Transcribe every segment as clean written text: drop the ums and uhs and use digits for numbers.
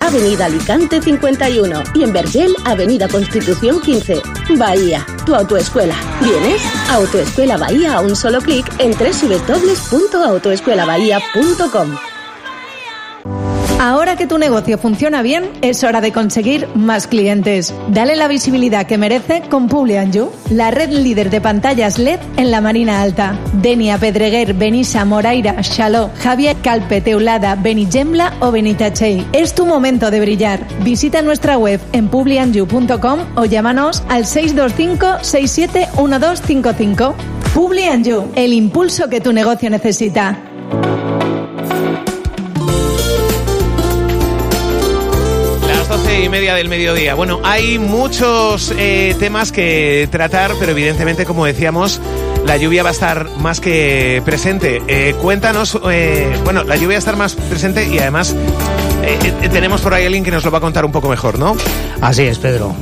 Avenida Alicante 51 y en Vergel, Avenida Constitución 15. Bahía, tu autoescuela. ¿Vienes? Autoescuela Bahía a un solo clic en www.autoescuelabahía.com. Ahora que tu negocio funciona bien, es hora de conseguir más clientes. Dale la visibilidad que merece con Publi&You, la red líder de pantallas LED en la Marina Alta. Denia, Pedreguer, Benissa, Moraira, Xaló, Javier, Calpe, Teulada, Benigembla o Benitachell. Es tu momento de brillar. Visita nuestra web en publiandyou.com o llámanos al 625 671255. Publi&You, el impulso que tu negocio necesita. Las 12:30 del mediodía. Bueno, hay muchos temas que tratar, pero evidentemente, como decíamos, la lluvia va a estar más que presente. Cuéntanos, bueno, la lluvia va a estar más presente y además tenemos por ahí alguien que nos lo va a contar un poco mejor, ¿no? Así es, Pedro.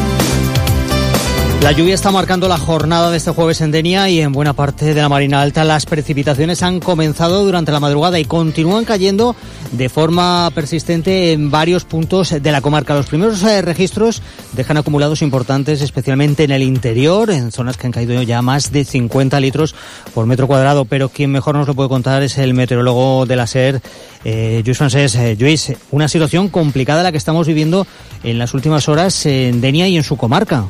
La lluvia está marcando la jornada de este jueves en Denia y en buena parte de la Marina Alta. Las precipitaciones han comenzado durante la madrugada y continúan cayendo de forma persistente en varios puntos de la comarca. Los primeros registros dejan acumulados importantes, especialmente en el interior, en zonas que han caído ya más de 50 litros por metro cuadrado. Pero quien mejor nos lo puede contar es el meteorólogo de la SER, Lluís Francés. Lluís, una situación complicada la que estamos viviendo en las últimas horas en Denia y en su comarca.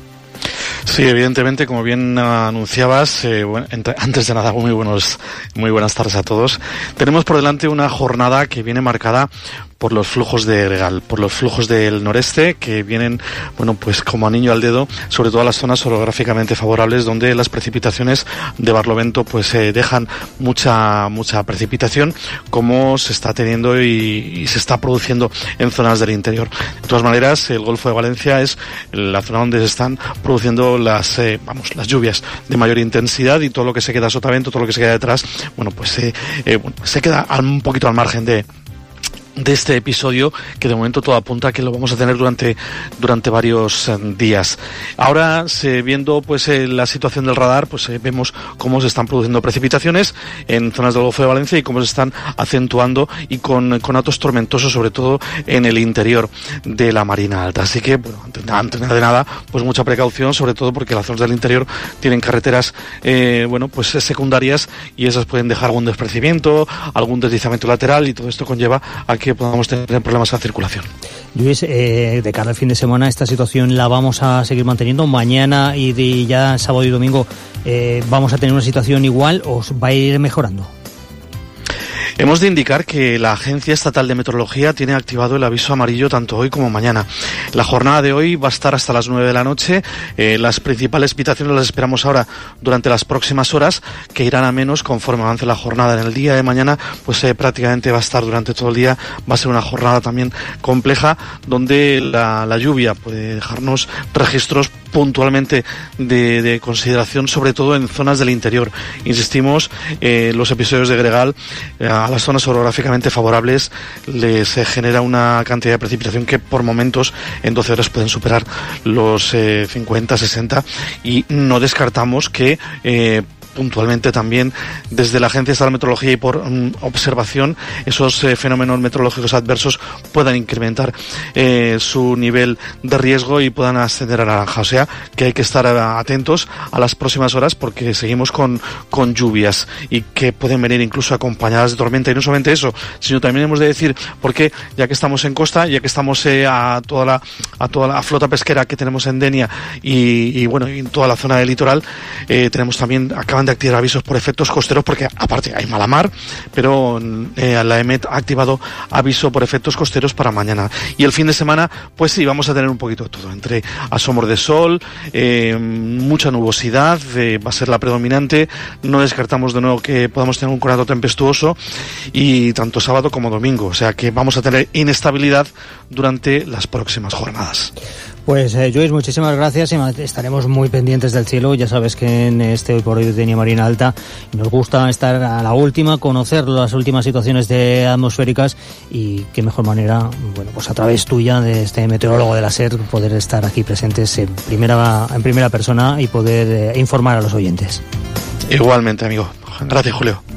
Sí, evidentemente, como bien anunciabas, antes de nada, muy buenas tardes a todos. Tenemos por delante una jornada que viene marcada por los flujos de Gregal, por los flujos del noreste que vienen, bueno, pues como anillo al dedo, sobre todo a las zonas orográficamente favorables donde las precipitaciones de Barlovento pues dejan mucha precipitación, como se está teniendo y se está produciendo en zonas del interior. De todas maneras, el Golfo de Valencia es la zona donde se están produciendo las lluvias de mayor intensidad, y todo lo que se queda a sotavento, todo lo que se queda detrás, bueno, pues se queda un poquito al margen de este episodio, que de momento todo apunta a que lo vamos a tener durante varios días. Ahora, viendo pues la situación del radar, pues vemos cómo se están produciendo precipitaciones en zonas del Golfo de Valencia y cómo se están acentuando y con actos tormentosos, sobre todo en el interior de la Marina Alta. Así que, bueno, antes de nada, pues mucha precaución, sobre todo porque las zonas del interior tienen carreteras secundarias, y esas pueden dejar algún desprendimiento, algún deslizamiento lateral, y todo esto conlleva a que podamos tener problemas a la circulación. Luis, de cara al fin de semana, esta situación la vamos a seguir manteniendo. Mañana y ya sábado y domingo vamos a tener una situación igual, ¿o va a ir mejorando? Hemos de indicar que la Agencia Estatal de Meteorología tiene activado el aviso amarillo tanto hoy como mañana. La jornada de hoy va a estar hasta las 9 de la noche. Las principales precipitaciones las esperamos ahora durante las próximas horas, que irán a menos conforme avance la jornada. En el día de mañana, pues prácticamente va a estar durante todo el día. Va a ser una jornada también compleja, donde la lluvia puede dejarnos registros puntualmente de consideración, sobre todo en zonas del interior. Insistimos, los episodios de Gregal, a las zonas orográficamente favorables les genera una cantidad de precipitación que por momentos en 12 horas pueden superar los 50, 60, y no descartamos que puntualmente también desde la Agencia Estatal de Meteorología y por observación esos fenómenos meteorológicos adversos puedan incrementar su nivel de riesgo y puedan ascender a naranja. O sea que hay que estar atentos a las próximas horas, porque seguimos con lluvias y que pueden venir incluso acompañadas de tormenta. Y no solamente eso, sino también hemos de decir, porque ya que estamos en costa, ya que estamos a toda la flota pesquera que tenemos en Denia y en toda la zona del litoral, tenemos también, acaban de activar avisos por efectos costeros, porque aparte hay mala mar, pero la EMET ha activado aviso por efectos costeros para mañana. Y el fin de semana, pues sí, vamos a tener un poquito de todo, entre asomos de sol, mucha nubosidad, va a ser la predominante. No descartamos de nuevo que podamos tener un conato tempestuoso, y tanto sábado como domingo, o sea que vamos a tener inestabilidad durante las próximas jornadas. Pues Lluís, muchísimas gracias, y estaremos muy pendientes del cielo. Ya sabes que en este Hoy por Hoy de Denia Marina Alta nos gusta estar a la última, conocer las últimas situaciones atmosféricas, y qué mejor manera, pues a través tuya, de este meteorólogo de la SER, poder estar aquí presentes en primera persona y poder informar a los oyentes. Igualmente, amigo. Gracias, Julio.